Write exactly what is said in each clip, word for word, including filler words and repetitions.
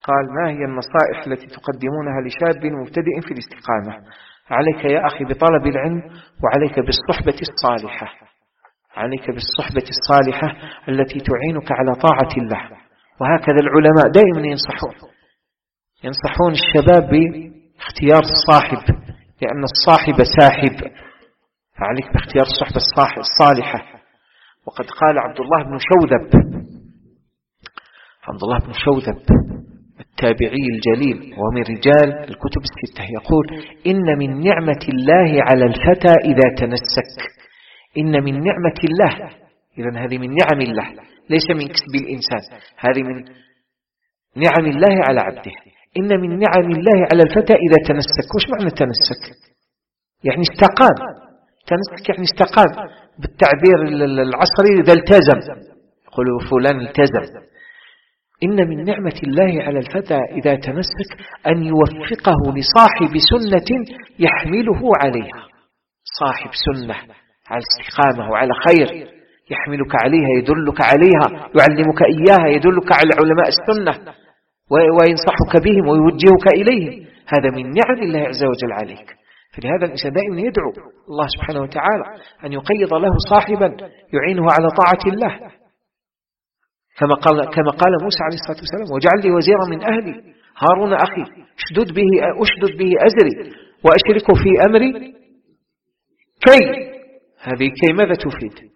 قال: ما هي النصائح التي تقدمونها لشاب مبتدئ في الاستقامة؟ عليك يا أخي بطلب العلم، وعليك بالصحبة الصالحة، عليك بالصحبة الصالحة التي تعينك على طاعة الله. وهكذا العلماء دائما ينصحون ينصحون الشباب باختيار الصاحب، لأن الصاحب ساحب، فعليك باختيار الصحبة الصالحة. وقد قال عبد الله بن شوذب عبد الله بن شوذب التابعي الجليل ومن رجال الكتب الستة، يقول: إن من نعمة الله على الفتى إذا تنسك. إن من نعمة الله، إذن هذه من نعم الله، ليس من كسب الإنسان، هذه من نعم الله على عبده. إن من نعم الله على الفتى إذا تنسك. وش معنى تنسك؟ يعني استقام. تنسك يعني استقام، بالتعبير العصري إذا التزم، يقولوا فلان التزم. إن من نعمة الله على الفتى إذا تنسك أن يوفقه لصاحب سنة يحمله عليها. صاحب سنة على استقامة وعلى خير يحملك عليها، يدلك عليها، يعلمك إياها، يدلك على علماء السنة وينصحك بهم ويوجهك إليهم. هذا من نعم الله عز وجل عليك. فلهذا الإنسان دائما يدعو الله سبحانه وتعالى أن يقيض له صاحبا يعينه على طاعة الله، كما قال, كما قال موسى عليه الصلاة والسلام: واجعل لي وزيرا من أهلي هارون أخي اشدد به, أشدد به أزري وأشركه في أمري كي. هذه كي ماذا تفيد؟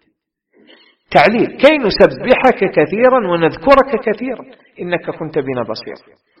تعليل. كي نسبحك كثيرا ونذكرك كثيرا إنك كنت بنا بصيرا.